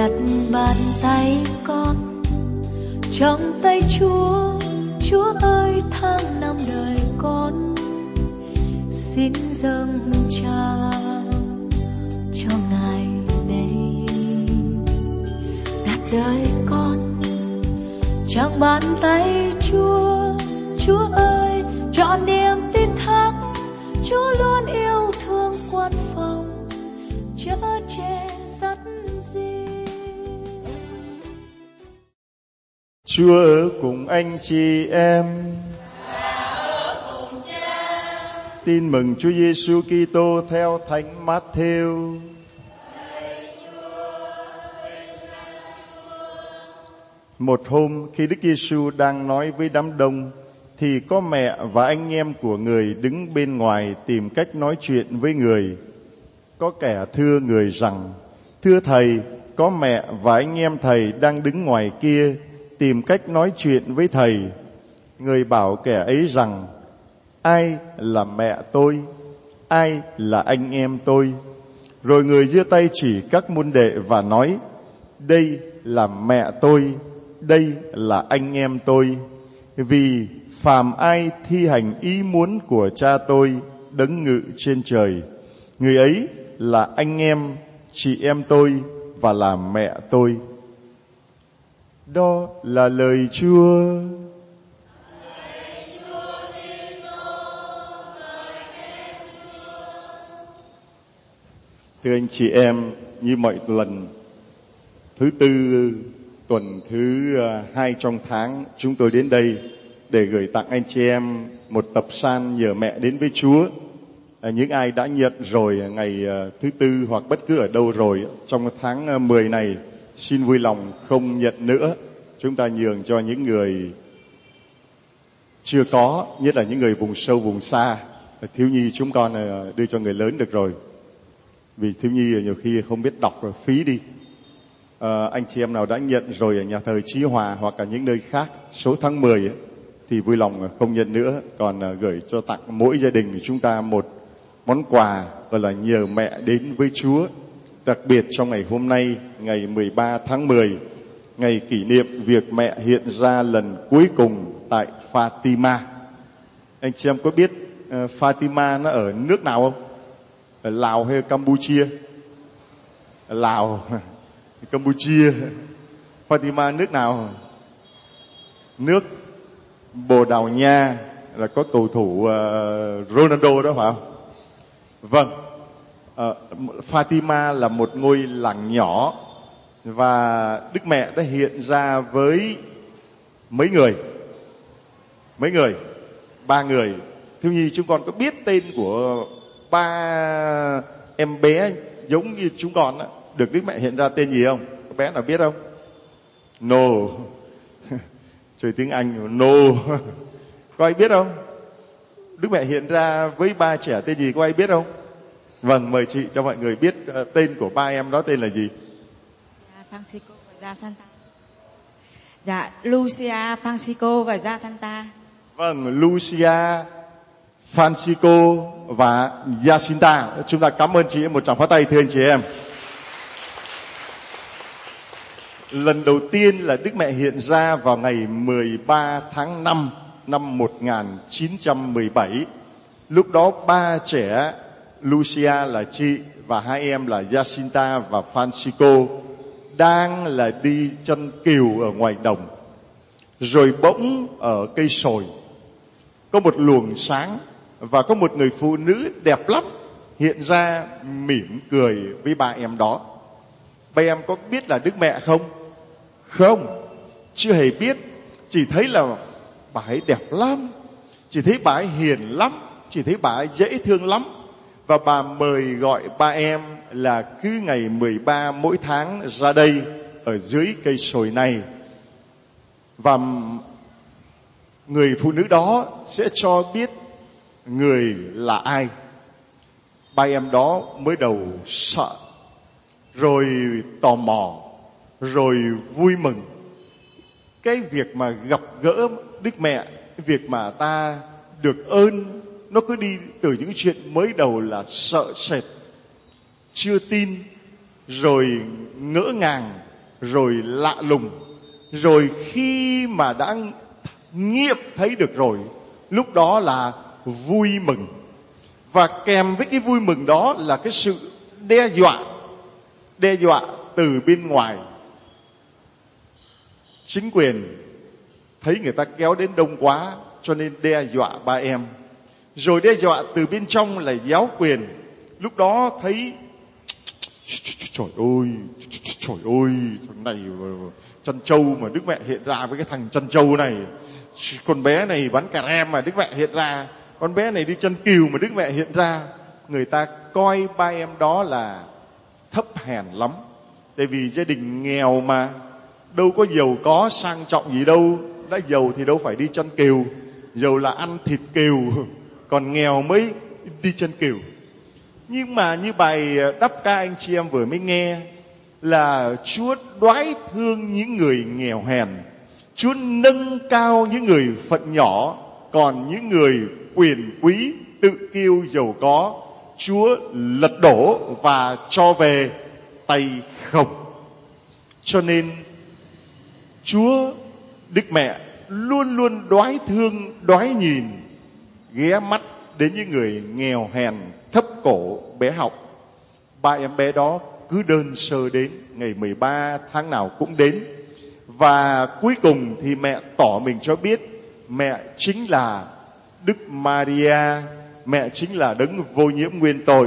đặt bàn tay con trong tay Chúa. Chúa ơi, tháng năm đời con xin dâng trao cho Ngài đây. Đặt đời con trong bàn tay Chúa. Chúa ơi, trọn niềm tin thắng, Chúa luôn yêu thương quân phòng, chở che dắt gìn. Chúa ở cùng anh chị em. Tin mừng Chúa Giêsu Kitô theo Thánh Matthew. Một hôm khi Đức Giêsu đang nói với đám đông, thì có mẹ và anh em của người đứng bên ngoài tìm cách nói chuyện với người. Có kẻ thưa người rằng: Thưa Thầy, có mẹ và anh em Thầy đang đứng ngoài kia tìm cách nói chuyện với Thầy. Người bảo kẻ ấy rằng: Ai là mẹ tôi? Ai là anh em tôi? Rồi người giơ tay chỉ các môn đệ và nói: Đây là mẹ tôi, đây là anh em tôi. Vì phàm ai thi hành ý muốn của Cha tôi đấng ngự trên trời, người ấy là anh em, chị em tôi và là mẹ tôi. Đó là lời Chúa. Thưa anh chị em, như mọi lần, thứ tư tuần thứ 2 trong tháng, chúng tôi đến đây để gửi tặng anh chị em một tập san nhờ mẹ đến với Chúa. Những ai đã nhận rồi ngày thứ tư hoặc bất cứ ở đâu rồi trong tháng 10 này, xin vui lòng không nhận nữa. Chúng ta nhường cho những người chưa có, nhất là những người vùng sâu vùng xa. Thiếu nhi chúng con đưa cho người lớn được rồi, vì thiếu nhi nhiều khi không biết đọc rồi phí đi. Anh chị em nào đã nhận rồi ở nhà thờ Chí Hòa hoặc ở những nơi khác số tháng 10 ấy, thì vui lòng không nhận nữa, còn gửi cho tặng mỗi gia đình chúng ta một món quà gọi là nhờ mẹ đến với Chúa. Đặc biệt trong ngày hôm nay, ngày 13 tháng 10, ngày kỷ niệm việc mẹ hiện ra lần cuối cùng tại Fatima. Anh chị em có biết Fatima nó ở nước nào không? Ở Lào hay Campuchia? Lào, Campuchia. Fatima nước nào? Nước Bồ Đào Nha, là có cầu thủ Ronaldo đó phải không? Vâng. Fatima là một ngôi làng nhỏ, và Đức Mẹ đã hiện ra với mấy người? 3 người. Thiếu nhi chúng con có biết tên của 3 em bé giống như chúng con đó, được Đức Mẹ hiện ra tên gì không? Các bé nào biết không? No. Chơi tiếng Anh. No. Có ai biết không? Đức Mẹ hiện ra với 3 trẻ tên gì, có ai biết không? Vâng, mời chị cho mọi người biết tên của 3 em đó tên là gì? Francisco và Jacinta. Dạ, Lucia, Francisco và Jacinta. Vâng, Lucia, Francisco và Jacinta. Chúng ta cảm ơn chị em một tràng pháo tay, thưa anh chị em. Lần đầu tiên là Đức Mẹ hiện ra vào ngày 13 tháng 5 năm 1917. Lúc đó 3 trẻ, Lucia là chị và 2 em là Jacinta và Francisco, đang là đi chăn cừu ở ngoài đồng. Rồi bỗng ở cây sồi có một luồng sáng, và có một người phụ nữ đẹp lắm hiện ra mỉm cười với 3 em đó. 3 em có biết là Đức Mẹ không? Không, chưa hề biết. Chỉ thấy là bà ấy đẹp lắm, chỉ thấy bà ấy hiền lắm, chỉ thấy bà ấy dễ thương lắm. Và bà mời gọi 3 em là cứ ngày 13 mỗi tháng ra đây ở dưới cây sồi này, và người phụ nữ đó sẽ cho biết người là ai. 3 em đó mới đầu sợ, rồi tò mò, rồi vui mừng. Cái việc mà gặp gỡ Đức Mẹ, cái việc mà ta được ơn, nó cứ đi từ những chuyện mới đầu là sợ sệt, chưa tin, rồi ngỡ ngàng, rồi lạ lùng. Rồi khi mà đã nghiệm thấy được rồi, lúc đó là vui mừng. Và kèm với cái vui mừng đó là cái sự đe dọa từ bên ngoài. Chính quyền thấy người ta kéo đến đông quá cho nên đe dọa ba em. Rồi đe dọa từ bên trong là giáo quyền. Lúc đó thấy trời ơi, thằng này chăn trâu mà Đức Mẹ hiện ra với cái thằng chăn trâu này. Con bé này bán cà rem mà Đức Mẹ hiện ra. Con bé này đi chân cừu mà Đức Mẹ hiện ra. Người ta coi ba em đó là thấp hèn lắm. Tại vì gia đình nghèo mà, đâu có giàu có sang trọng gì đâu. Đã giàu thì đâu phải đi chân cừu, giàu là ăn thịt cừu, còn nghèo mới đi chân cừu. Nhưng mà như bài đáp ca anh chị em vừa mới nghe, là Chúa đoái thương những người nghèo hèn, Chúa nâng cao những người phận nhỏ, còn những người quyền quý tự kiêu giàu có, Chúa lật đổ và cho về tay không. Cho nên Chúa Đức Mẹ luôn luôn đoái thương, đoái nhìn, ghé mắt đến những người nghèo hèn, thấp cổ, bé học. Ba em bé đó cứ đơn sơ đến, ngày 13 tháng nào cũng đến. Và cuối cùng thì mẹ tỏ mình cho biết mẹ chính là Đức Maria, mẹ chính là đấng vô nhiễm nguyên tội.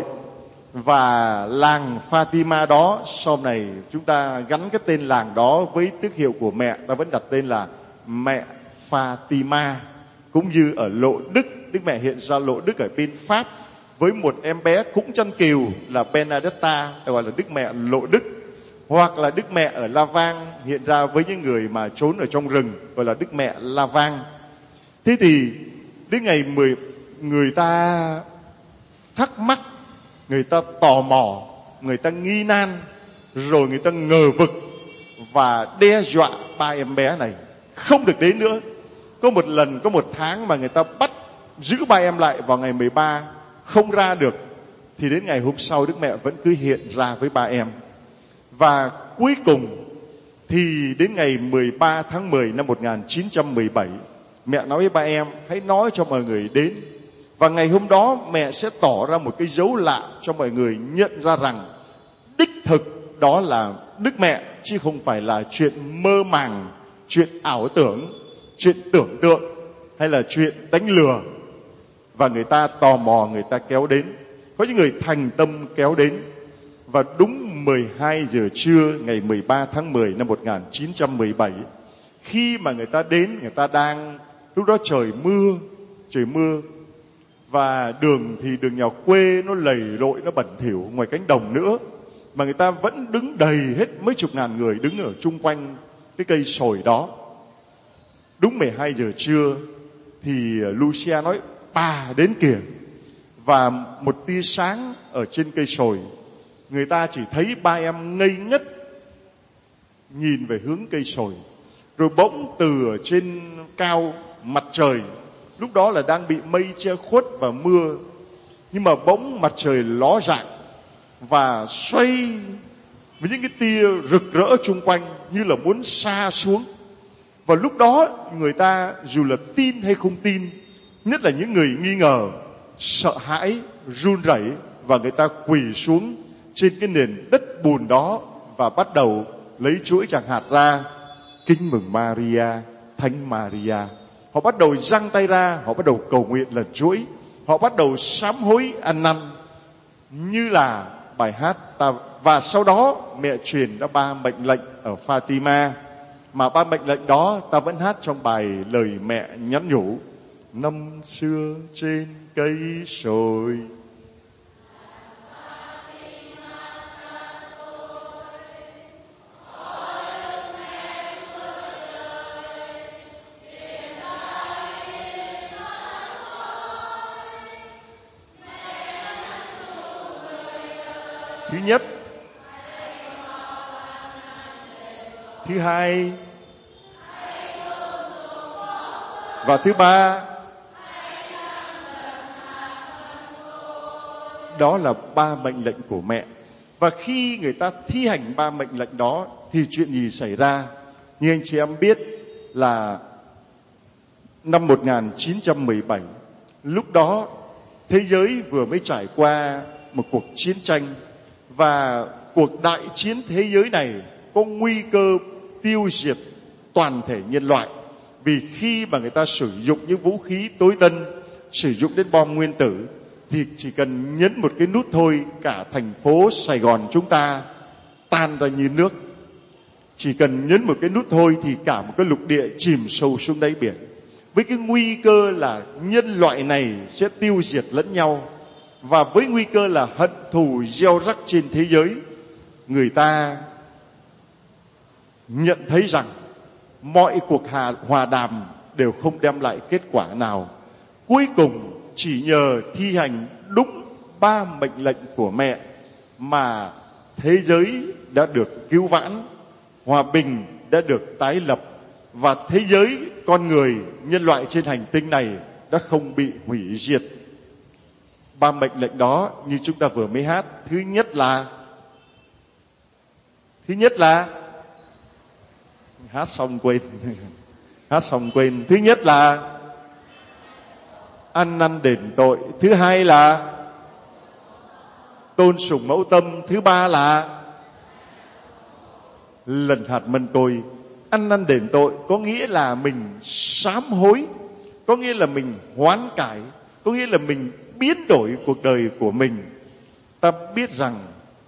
Và làng Fatima đó, sau này chúng ta gắn cái tên làng đó với tước hiệu của mẹ, ta vẫn đặt tên là mẹ Fatima. Cũng như ở Lộ Đức, Đức Mẹ hiện ra Lộ Đức ở bên Pháp với một em bé cũng chân cừu là Benedetta, gọi là Đức Mẹ Lộ Đức. Hoặc là Đức Mẹ ở La Vang hiện ra với những người mà trốn ở trong rừng, gọi là Đức Mẹ La Vang. Thế thì đến ngày 10, người ta thắc mắc, người ta tò mò, người ta nghi nan, rồi người ta ngờ vực và đe dọa ba em bé này không được đến nữa. Có một lần, có một tháng mà người ta bắt giữ ba em lại vào ngày 13, không ra được. Thì đến ngày hôm sau Đức Mẹ vẫn cứ hiện ra với ba em. Và cuối cùng thì đến ngày 13 tháng 10 năm 1917, mẹ nói với ba em hãy nói cho mọi người đến. Và ngày hôm đó mẹ sẽ tỏ ra một cái dấu lạ cho mọi người nhận ra rằng đích thực đó là Đức Mẹ, chứ không phải là chuyện mơ màng, chuyện ảo tưởng, chuyện tưởng tượng hay là chuyện đánh lừa. Và người ta tò mò, người ta kéo đến. Có những người thành tâm kéo đến. Và đúng 12 giờ trưa ngày 13 tháng 10 năm 1917, khi mà người ta đến, người ta đang, lúc đó trời mưa. Và đường thì đường nhà quê nó lầy lội, nó bẩn thỉu ngoài cánh đồng nữa. Mà người ta vẫn đứng đầy hết, mấy chục ngàn người đứng ở chung quanh cái cây sồi đó. Đúng 12 giờ trưa thì Lucia nói bà đến kìa. Và một tia sáng ở trên cây sồi, người ta chỉ thấy ba em ngây ngất nhìn về hướng cây sồi. Rồi bỗng từ ở trên cao mặt trời, lúc đó là đang bị mây che khuất và mưa, nhưng mà bỗng mặt trời ló dạng và xoay với những cái tia rực rỡ chung quanh như là muốn sa xuống. Và lúc đó người ta dù là tin hay không tin, nhất là những người nghi ngờ, sợ hãi, run rẩy, và người ta quỳ xuống trên cái nền đất bùn đó và bắt đầu lấy chuỗi tràng hạt ra, kính mừng Maria, Thánh Maria. Họ bắt đầu giang tay ra, họ bắt đầu cầu nguyện lần chuỗi, họ bắt đầu sám hối ăn năn như là bài hát ta. Và sau đó mẹ truyền ra 3 mệnh lệnh ở Fatima, mà 3 mệnh lệnh đó ta vẫn hát trong bài lời mẹ nhắn nhủ. Năm xưa trên cây sồi, thứ nhất, thứ hai và thứ ba. Đó là 3 mệnh lệnh của mẹ. Và khi người ta thi hành 3 mệnh lệnh đó thì chuyện gì xảy ra? Như anh chị em biết là năm 1917, lúc đó thế giới vừa mới trải qua một cuộc chiến tranh, và cuộc đại chiến thế giới này có nguy cơ tiêu diệt toàn thể nhân loại. Vì khi mà người ta sử dụng những vũ khí tối tân, sử dụng đến bom nguyên tử, thì chỉ cần nhấn một cái nút thôi, cả thành phố Sài Gòn chúng ta tan ra như nước. Chỉ cần nhấn một cái nút thôi thì cả một cái lục địa chìm sâu xuống đáy biển. Với cái nguy cơ là nhân loại này sẽ tiêu diệt lẫn nhau, và với nguy cơ là hận thù gieo rắc trên thế giới, người ta nhận thấy rằng mọi cuộc hòa đàm đều không đem lại kết quả nào. Cuối cùng chỉ nhờ thi hành đúng 3 mệnh lệnh của mẹ mà thế giới đã được cứu vãn, hòa bình đã được tái lập, và thế giới, con người, nhân loại trên hành tinh này đã không bị hủy diệt. 3 mệnh lệnh đó như chúng ta vừa mới hát. Thứ nhất là hát xong quên. Hát xong quên. Thứ nhất là ăn năn đền tội. Thứ hai là tôn sùng mẫu tâm. Thứ ba là lần hạt mân tôi. Ăn năn đền tội có nghĩa là mình sám hối, có nghĩa là mình hoán cải, có nghĩa là mình biến đổi cuộc đời của mình. Ta biết rằng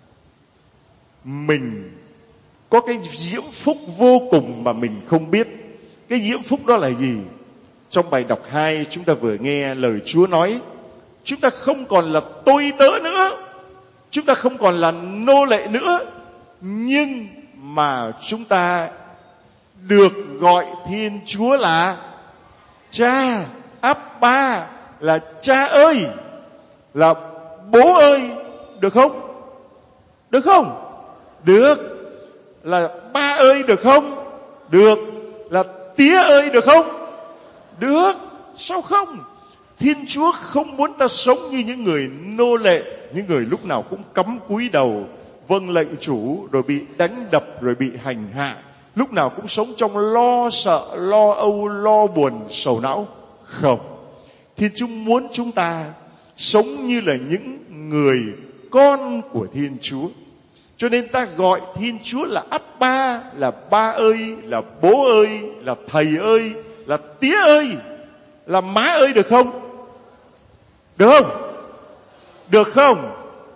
mình có cái diễm phúc vô cùng mà mình không biết. Cái diễm phúc đó là gì? Trong bài đọc 2 chúng ta vừa nghe lời Chúa nói, chúng ta không còn là tôi tớ nữa, chúng ta không còn là nô lệ nữa, nhưng mà chúng ta được gọi Thiên Chúa là Cha, Abba, là Cha ơi, là Bố ơi. Được không? Được không? Được. Là Ba ơi được không? Được. Là Tía ơi được không? Được. Sao không? Thiên Chúa không muốn ta sống như những người nô lệ, những người lúc nào cũng cắm cúi đầu vâng lệnh chủ, rồi bị đánh đập, rồi bị hành hạ, lúc nào cũng sống trong lo sợ, lo âu, lo buồn, sầu não. Không. Thiên Chúa muốn chúng ta sống như là những người con của Thiên Chúa. Cho nên ta gọi Thiên Chúa là Abba, là Ba ơi, là Bố ơi, là Thầy ơi, là Tía ơi, là Má ơi. Được không? Được không? Được không?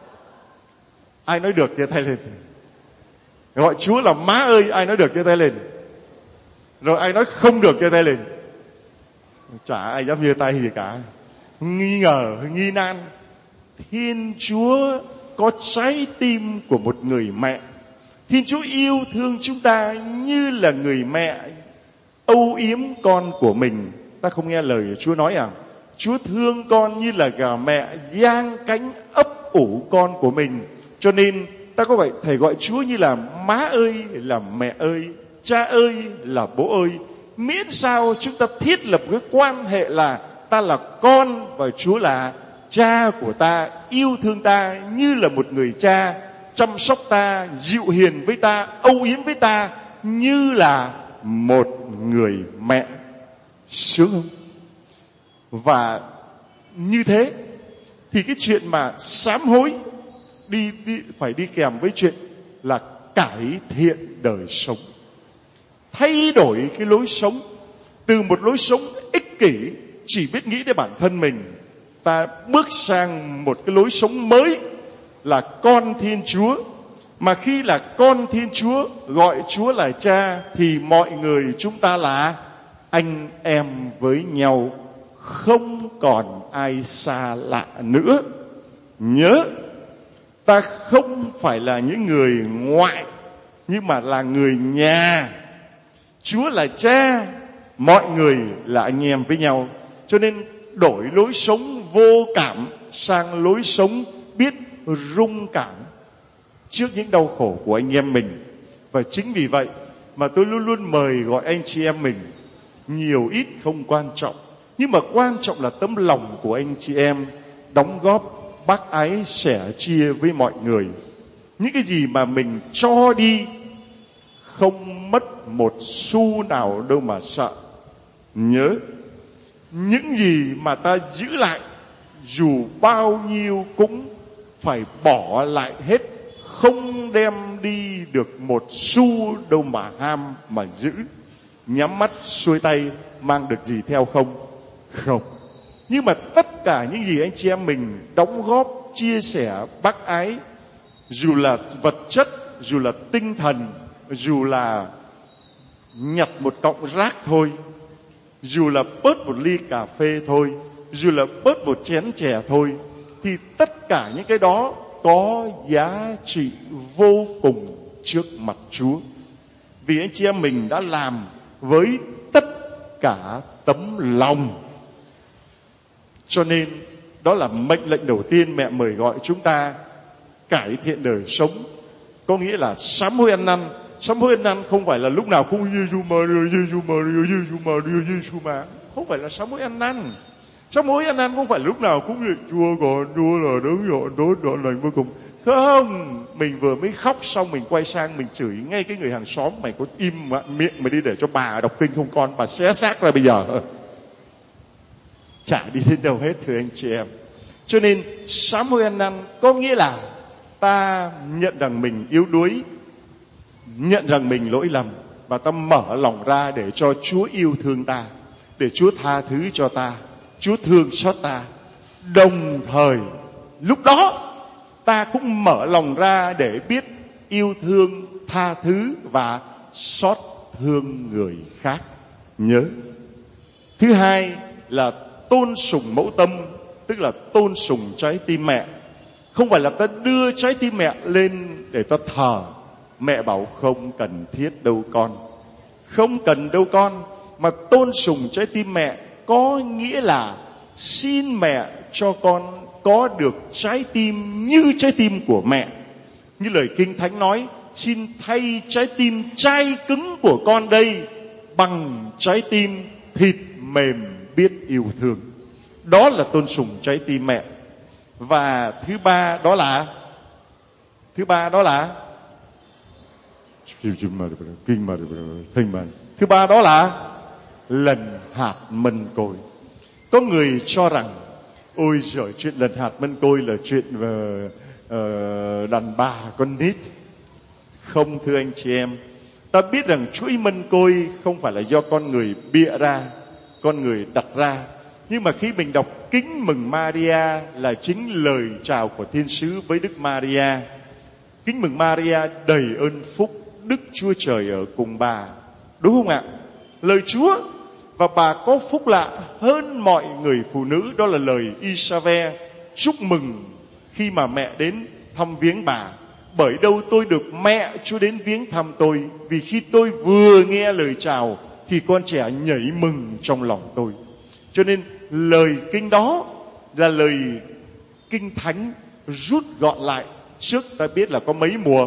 Ai nói được giơ tay lên. Gọi Chúa là Má ơi, ai nói được giơ tay lên. Rồi ai nói không được giơ tay lên. Chả ai dám giơ tay gì cả. Nghi ngờ, nghi nan. Thiên Chúa có trái tim của một người mẹ. Thiên Chúa yêu thương chúng ta như là người mẹ âu yếm con của mình. Ta không nghe lời Chúa nói à? Chúa thương con như là gà mẹ giang cánh ấp ủ con của mình. Cho nên ta có vậy thầy gọi Chúa như là Má ơi, là Mẹ ơi, Cha ơi, là Bố ơi. Miễn sao chúng ta thiết lập cái quan hệ là ta là con và Chúa là Cha của ta, yêu thương ta như là một người cha, chăm sóc ta, dịu hiền với ta, âu yếm với ta như là một người mẹ. Sướng không? Và như thế thì cái chuyện mà sám hối phải đi kèm với chuyện là cải thiện đời sống, thay đổi cái lối sống từ một lối sống ích kỷ chỉ biết nghĩ đến bản thân mình, ta bước sang một cái lối sống mới là con Thiên Chúa. Mà khi là con Thiên Chúa, gọi Chúa là Cha, thì mọi người chúng ta là anh em với nhau, không còn ai xa lạ nữa. Nhớ, ta không phải là những người ngoại, nhưng mà là người nhà. Chúa là Cha, mọi người là anh em với nhau. Cho nên đổi lối sống vô cảm sang lối sống biết rung cảm trước những đau khổ của anh em mình. Và chính vì vậy mà tôi luôn luôn mời gọi anh chị em mình. Nhiều ít không quan trọng, nhưng mà quan trọng là tấm lòng của anh chị em đóng góp, bác ái, sẻ chia với mọi người. Những cái gì mà mình cho đi không mất một xu nào đâu mà sợ. Nhớ, những gì mà ta giữ lại dù bao nhiêu cũng phải bỏ lại hết, không đem đi được một xu đâu mà ham mà giữ. Nhắm mắt xuôi tay mang được gì theo không? Không. Nhưng mà tất cả những gì anh chị em mình đóng góp, chia sẻ, bác ái, dù là vật chất, dù là tinh thần, dù là nhặt một cọng rác thôi, dù là bớt một ly cà phê thôi, dù là bớt một chén chè thôi, thì tất cả những cái đó có giá trị vô cùng trước mặt Chúa. Vì anh chị em mình đã làm với tất cả tấm lòng. Cho nên đó là mệnh lệnh đầu tiên mẹ mời gọi chúng ta cải thiện đời sống. Có nghĩa là sám hối ăn năn. Sám hối ăn năn không phải là lúc nào cũng Giêsu Maria, Giêsu Maria, Giêsu Maria, Giêsu Maria. Không phải là sám hối ăn năn. Sám hối ăn năn không phải lúc nào cũng như Chúa còn Chúa là đấng dọn tốt đoạn lành vô cùng. Không, mình vừa mới khóc xong mình quay sang mình chửi ngay cái người hàng xóm, mày có im miệng mày đi để cho bà đọc kinh không con, bà xé xác ra bây giờ. Chả đi đến đâu hết thưa anh chị em. Cho nên sám hối ăn năn có nghĩa là ta nhận rằng mình yếu đuối, nhận rằng mình lỗi lầm, và ta mở lòng ra để cho Chúa yêu thương ta, để Chúa tha thứ cho ta, Chúa thương xót ta. Đồng thời lúc đó ta cũng mở lòng ra để biết yêu thương, tha thứ và xót thương người khác. Nhớ, thứ hai là tôn sùng mẫu tâm, tức là tôn sùng trái tim mẹ. Không phải là ta đưa trái tim mẹ lên để ta thờ. Mẹ bảo không cần thiết đâu con, không cần đâu con. Mà tôn sùng trái tim mẹ có nghĩa là xin mẹ cho con có được trái tim như trái tim của mẹ. Như lời Kinh Thánh nói, xin thay trái tim chai cứng của con đây bằng trái tim thịt mềm biết yêu thương. Đó là tôn sùng trái tim mẹ. Và thứ ba đó là thứ ba đó là lần hạt mân côi. Có người cho rằng ôi giời, chuyện lần hạt mân côi là chuyện đàn bà con nít. Không thưa anh chị em, ta biết rằng chuỗi mân côi không phải là do con người bịa ra, con người đặt ra. Nhưng mà khi mình đọc Kính Mừng Maria là chính lời chào của thiên sứ với Đức Maria. Kính Mừng Maria đầy ơn phúc, Đức Chúa Trời ở cùng bà. Đúng không ạ? Lời Chúa, và bà có phúc lạ hơn mọi người phụ nữ. Đó là lời Isave chúc mừng khi mà mẹ đến thăm viếng bà. Bởi đâu tôi được mẹ Chúa đến viếng thăm tôi, vì khi tôi vừa nghe lời chào thì con trẻ nhảy mừng trong lòng tôi. Cho nên lời kinh đó là lời Kinh Thánh rút gọn lại. Trước ta biết là có mấy mùa?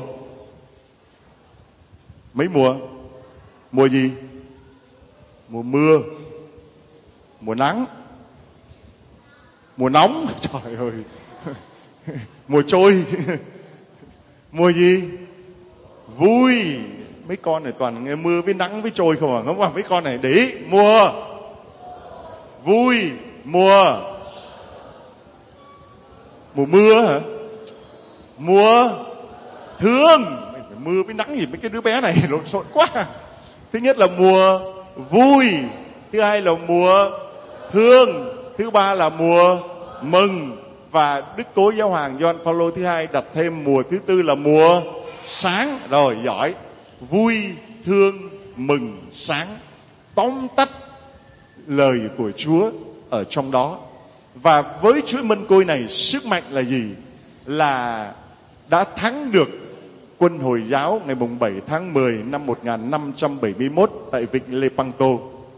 Mấy mùa? Mùa gì? Mùa mưa, mùa nắng, mùa nóng, trời ơi, mùa trôi, mùa gì? Vui. Mấy con này toàn nghe mưa với nắng với trôi không à? Không phải mấy con này để ý. Mùa vui, mùa mưa hả? Mùa thương. Mưa với nắng gì mấy cái đứa bé này lộn xộn quá. Thứ nhất là mùa vui, thứ hai là mùa thương, thứ ba là mùa mừng. Và Đức Cố Giáo hoàng Gioan Phaolô thứ hai đặt thêm mùa thứ tư là mùa sáng. Rồi, giỏi. Vui, thương, mừng, sáng. Tóm tắt lời của Chúa ở trong đó. Và với chuỗi mân côi này, sức mạnh là gì? Là đã thắng được quân Hồi giáo ngày 7 tháng 10 năm 1571 tại vịnh Lepanto.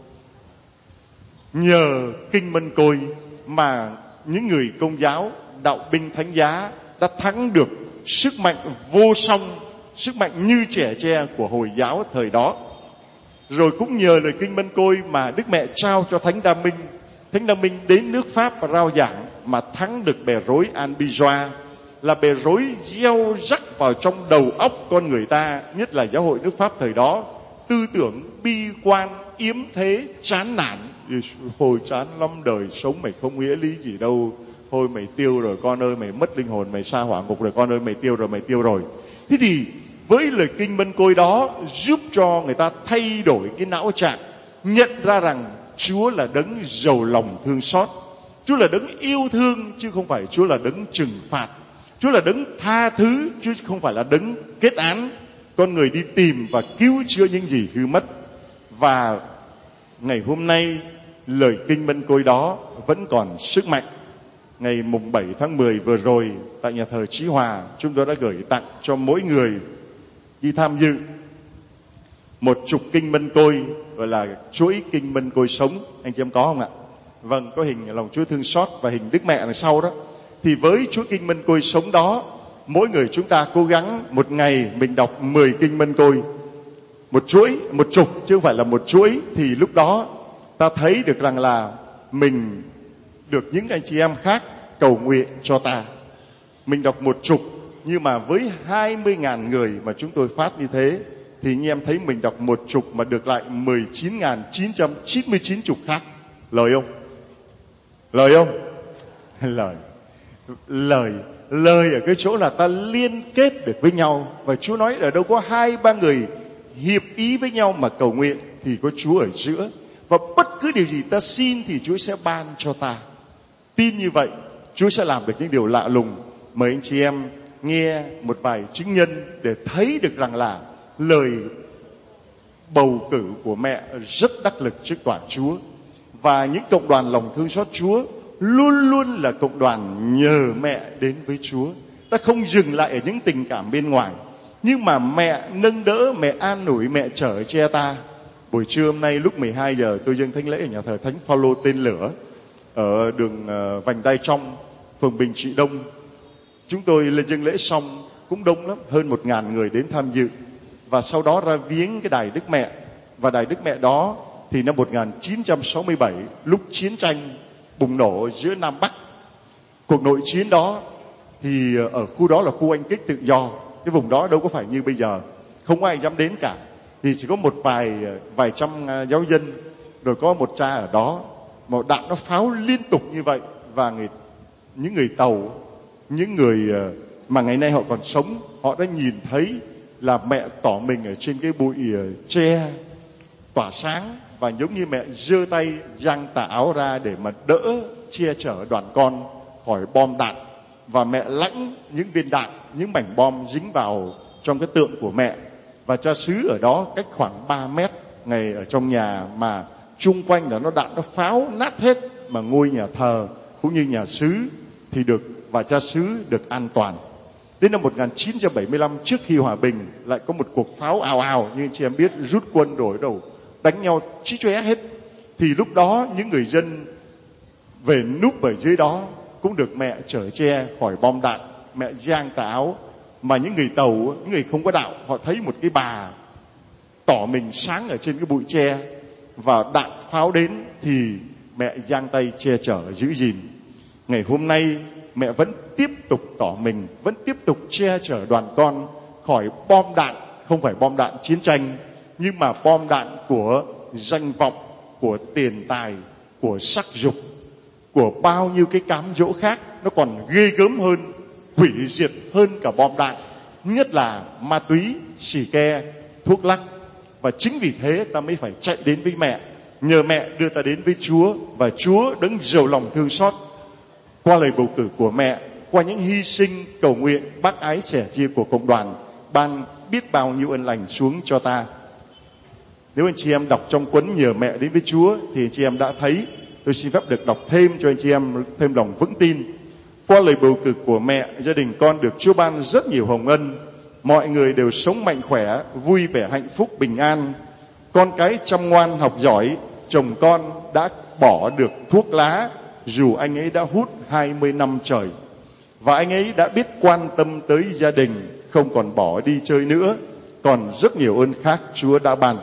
Nhờ kinh mân côi mà những người Công giáo, đạo binh thánh giá đã thắng được sức mạnh vô song, sức mạnh như trẻ tre của Hồi giáo thời đó. Rồi cũng nhờ lời kinh mân côi mà Đức Mẹ trao cho Thánh Đa Minh. Thánh Đa Minh đến nước Pháp và rao giảng mà thắng được bè rối Albigeois. là bè rối gieo rắc vào trong đầu óc con người ta, nhất là giáo hội nước Pháp thời đó. Tư tưởng bi quan, yếm thế, chán nản. Hồi chán lắm, đời sống mày không nghĩa lý gì đâu. Thôi mày tiêu rồi con ơi, mày mất linh hồn, mày sa hỏa ngục rồi con ơi, mày tiêu rồi. Thế thì với lời kinh Mân Côi đó giúp cho người ta thay đổi cái não trạng, nhận ra rằng Chúa là đấng giàu lòng thương xót, Chúa là đấng yêu thương chứ không phải Chúa là đấng trừng phạt, Chúa là đấng tha thứ chứ không phải là đấng kết án con người đi tìm và cứu chữa những gì hư mất. Và ngày hôm nay lời kinh Mân Côi đó vẫn còn sức mạnh. Ngày mùng 7 tháng 10 vừa rồi tại nhà thờ Chí Hòa, chúng tôi đã gửi tặng cho mỗi người đi tham dự một chục kinh Mân Côi, gọi là chuỗi kinh Mân Côi sống. Anh chị em có không ạ? Vâng, có hình lòng Chúa thương xót và hình Đức Mẹ đằng sau đó. Thì với chuỗi kinh Mân Côi sống đó, mỗi người chúng ta cố gắng một ngày mình đọc 10 kinh Mân Côi, một chuỗi, một chục chứ không phải là một chuỗi. Thì lúc đó ta thấy được rằng là mình được những anh chị em khác cầu nguyện cho ta. Mình đọc một chục, nhưng mà với 20.000 người mà chúng tôi phát như thế, thì anh em thấy mình đọc một chục mà được lại 19.999 chục khác. Lời không? Lời không? Lời ở cái chỗ là ta liên kết được với nhau. Và Chúa nói ở đâu có 2-3 người hiệp ý với nhau mà cầu nguyện thì có Chúa ở giữa. Và bất cứ điều gì ta xin thì Chúa sẽ ban cho ta. Tin như vậy, Chúa sẽ làm được những điều lạ lùng. Mời anh chị em nghe một vài chứng nhân để thấy được rằng là lời bầu cử của mẹ rất đắc lực trước tòa Chúa. Và những cộng đoàn lòng thương xót Chúa luôn luôn là cộng đoàn nhờ mẹ đến với Chúa. Ta không dừng lại ở những tình cảm bên ngoài, nhưng mà mẹ nâng đỡ, mẹ an ủi, mẹ chở che ta. Buổi trưa hôm nay lúc 12 giờ tôi dâng thánh lễ ở nhà thờ Thánh Phaolô Tên Lửa ở đường Vành Đai Trong, phường Bình Trị Đông. Chúng tôi lên dâng lễ xong cũng đông lắm, hơn 1.000 người đến tham dự. Và sau đó ra viếng cái đài Đức Mẹ. Và đài Đức Mẹ đó thì năm 1967, lúc chiến tranh bùng nổ giữa Nam Bắc, cuộc nội chiến đó thì ở khu đó là khu anh kích tự do. Cái vùng đó đâu có phải như bây giờ, không ai dám đến cả. Thì chỉ có một vài trăm giáo dân, rồi có một cha ở đó. Một đạn nó pháo liên tục như vậy. Và những người Tàu, những người mà ngày nay họ còn sống, họ đã nhìn thấy là mẹ tỏ mình ở trên cái bụi tre tỏa sáng. Và giống như mẹ giơ tay giang tà áo ra để mà đỡ, che chở đoàn con khỏi bom đạn. Và mẹ lãnh những viên đạn, những mảnh bom dính vào trong cái tượng của mẹ. Và cha xứ ở đó cách khoảng 3 mét ngày ở trong nhà, mà chung quanh là đạn nó pháo nát hết. Mà ngôi nhà thờ cũng như nhà xứ thì được, và cha xứ được an toàn. Đến năm 1975, trước khi hòa bình, lại có một cuộc pháo ào ào, như anh chị em biết, rút quân đổi đầu đánh nhau chí chóe hết. Thì lúc đó những người dân về núp ở dưới đó cũng được mẹ chở che khỏi bom đạn. Mẹ giang tà áo. Mà những người Tàu, những người không có đạo, họ thấy một cái bà tỏ mình sáng ở trên cái bụi tre, và đạn pháo đến thì mẹ giang tay che chở giữ gìn. Ngày hôm nay mẹ vẫn tiếp tục tỏ mình, vẫn tiếp tục che chở đoàn con khỏi bom đạn. Không phải bom đạn chiến tranh, nhưng mà bom đạn của danh vọng, của tiền tài, của sắc dục, của bao nhiêu cái cám dỗ khác. Nó còn ghê gớm hơn, hủy diệt hơn cả bom đạn, nhất là ma túy, xì ke, thuốc lắc. Và chính vì thế ta mới phải chạy đến với mẹ, nhờ mẹ đưa ta đến với Chúa. Và Chúa đấng giàu lòng thương xót, qua lời bầu cử của mẹ, qua những hy sinh cầu nguyện bác ái sẻ chia của cộng đoàn, ban biết bao nhiêu ân lành xuống cho ta. Nếu anh chị em đọc trong cuốn Nhờ Mẹ Đến Với Chúa thì anh chị em đã thấy. Tôi xin phép được đọc thêm cho anh chị em thêm lòng vững tin. Qua lời bầu cử của mẹ, gia đình con được Chúa ban rất nhiều hồng ân. Mọi người đều sống mạnh khỏe, vui vẻ, hạnh phúc, bình an. Con cái chăm ngoan, học giỏi. Chồng con đã bỏ được thuốc lá, dù anh ấy đã hút 20 năm trời. Và anh ấy đã biết quan tâm tới gia đình, không còn bỏ đi chơi nữa. Còn rất nhiều ơn khác Chúa đã ban.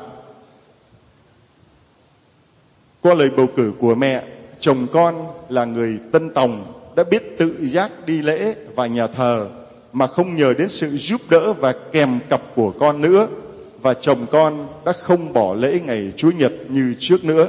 Qua lời bầu cử của mẹ, chồng con là người Tân Tòng, đã biết tự giác đi lễ và nhà thờ mà không nhờ đến sự giúp đỡ và kèm cặp của con nữa, và chồng con đã không bỏ lễ ngày Chúa Nhật như trước nữa.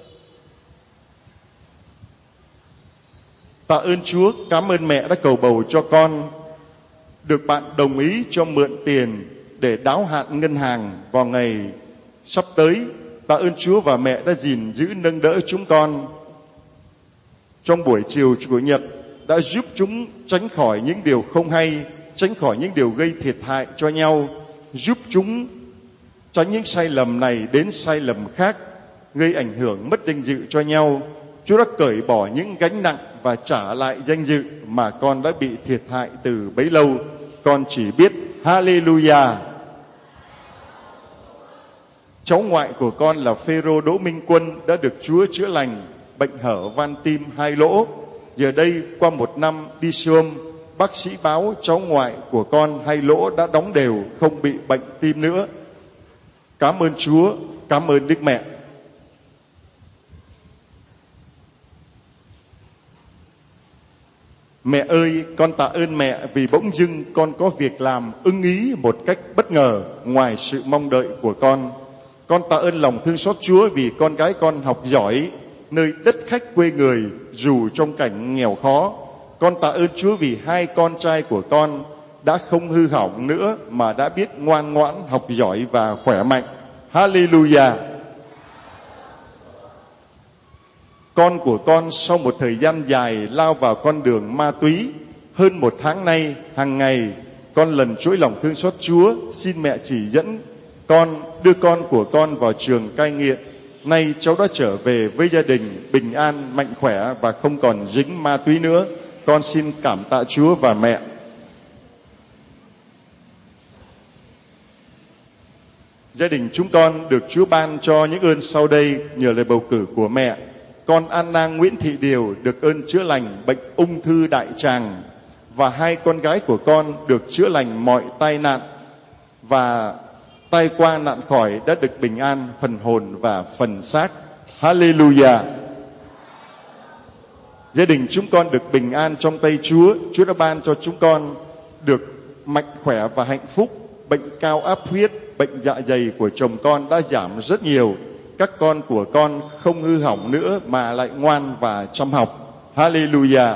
Tạ ơn Chúa, cảm ơn mẹ đã cầu bầu cho con được bạn đồng ý cho mượn tiền để đáo hạn ngân hàng vào ngày sắp tới. Tạ ơn Chúa và mẹ đã gìn giữ nâng đỡ chúng con trong buổi chiều Chủ nhật, đã giúp chúng tránh khỏi những điều không hay, tránh khỏi những điều gây thiệt hại cho nhau, giúp chúng tránh những sai lầm này đến sai lầm khác, gây ảnh hưởng mất danh dự cho nhau. Chúa đã cởi bỏ những gánh nặng và trả lại danh dự mà con đã bị thiệt hại từ bấy lâu. Con chỉ biết Hallelujah. Cháu ngoại của con là Phêrô Đỗ Minh Quân đã được Chúa chữa lành bệnh hở van tim 2 lỗ. Giờ đây qua 1 năm đi siêu âm, bác sĩ báo cháu ngoại của con 2 lỗ đã đóng đều, không bị bệnh tim nữa. Cảm ơn Chúa, cảm ơn Đức Mẹ. Mẹ ơi, con tạ ơn mẹ vì bỗng dưng con có việc làm ưng ý một cách bất ngờ ngoài sự mong đợi của con. Con tạ ơn lòng thương xót Chúa vì con gái con học giỏi nơi đất khách quê người dù trong cảnh nghèo khó. Con tạ ơn Chúa vì 2 con trai của con đã không hư hỏng nữa mà đã biết ngoan ngoãn, học giỏi và khỏe mạnh. Hallelujah. Con của con sau một thời gian dài lao vào con đường ma túy, hơn 1 tháng nay, hàng ngày con lần trỗi lòng thương xót Chúa, xin mẹ chỉ dẫn con, đưa con của con vào trường cai nghiện. Nay cháu đã trở về với gia đình bình an, mạnh khỏe và không còn dính ma túy nữa. Con xin cảm tạ Chúa và mẹ. Gia đình chúng con được Chúa ban cho những ơn sau đây nhờ lời bầu cử của mẹ. Con Anna Nguyễn Thị Điều được ơn chữa lành bệnh ung thư đại tràng, và 2 con gái của con được chữa lành mọi tai nạn và tai qua nạn khỏi, đã được bình an phần hồn và phần xác. Hallelujah. Gia đình chúng con được bình an trong tay Chúa. Chúa đã ban cho chúng con được mạnh khỏe và hạnh phúc. Bệnh cao áp huyết, bệnh dạ dày của chồng con đã giảm rất nhiều. Các con của con không hư hỏng nữa mà lại ngoan và chăm học. Hallelujah.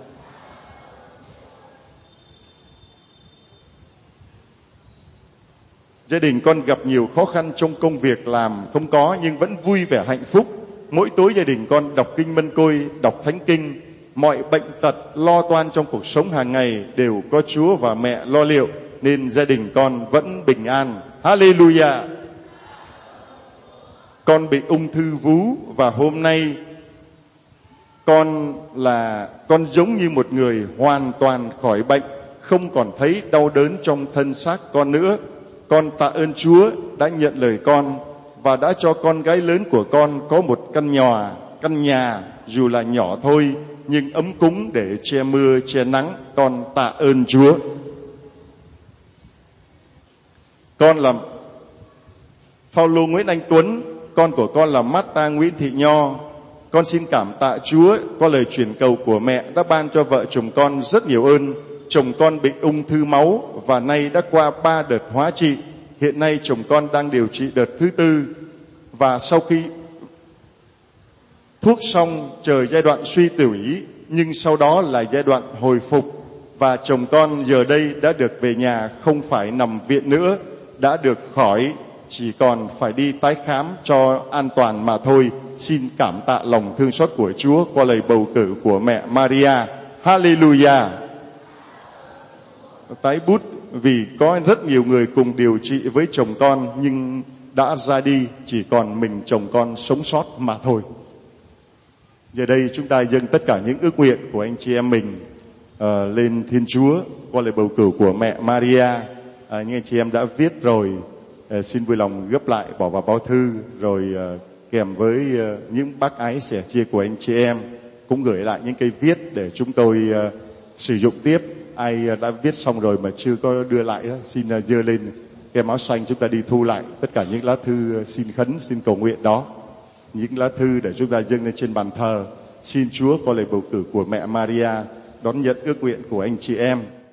Gia đình con gặp nhiều khó khăn trong công việc làm không có, nhưng vẫn vui vẻ hạnh phúc. Mỗi tối gia đình con đọc kinh Mân Côi, đọc Thánh Kinh. Mọi bệnh tật lo toan trong cuộc sống hàng ngày đều có Chúa và mẹ lo liệu, nên gia đình con vẫn bình an. Hallelujah. Con bị ung thư vú và hôm nay con giống như một người hoàn toàn khỏi bệnh, không còn thấy đau đớn trong thân xác con nữa. Con tạ ơn Chúa đã nhận lời con và đã cho con gái lớn của con có một căn nhà dù là nhỏ thôi nhưng ấm cúng để che mưa che nắng. Con tạ ơn Chúa. Con là Phaolô Nguyễn Anh Tuấn, con của con là Marta Nguyễn Thị Nho. Con xin cảm tạ Chúa qua lời truyền cầu của mẹ đã ban cho vợ chồng con rất nhiều ơn. Chồng con bị ung thư máu và nay đã qua 3 đợt hóa trị. Hiện nay chồng con đang điều trị đợt thứ 4, và sau khi thuốc xong chờ giai đoạn suy tủy, nhưng sau đó là giai đoạn hồi phục, và chồng con giờ đây đã được về nhà, không phải nằm viện nữa, đã được khỏi, chỉ còn phải đi tái khám cho an toàn mà thôi. Xin cảm tạ lòng thương xót của Chúa qua lời bầu cử của mẹ Maria. Hallelujah. Tái bút vì có rất nhiều người cùng điều trị với chồng con nhưng đã ra đi, chỉ còn mình chồng con sống sót mà thôi. Giờ đây chúng ta dâng tất cả những ước nguyện của anh chị em mình lên Thiên Chúa qua lời bầu cử của mẹ Maria. Những anh chị em đã viết rồi, xin vui lòng gấp lại bỏ vào báo thư, rồi kèm với những bác ái sẻ chia của anh chị em cũng gửi lại những cây viết để chúng tôi sử dụng tiếp. Ai đã viết xong rồi mà chưa có đưa lại đó, xin giơ lên cái áo xanh, chúng ta đi thu lại tất cả những lá thư xin khấn, xin cầu nguyện đó, những lá thư để chúng ta dâng lên trên bàn thờ. Xin Chúa qua lời bầu cử của mẹ Maria đón nhận ước nguyện của anh chị em.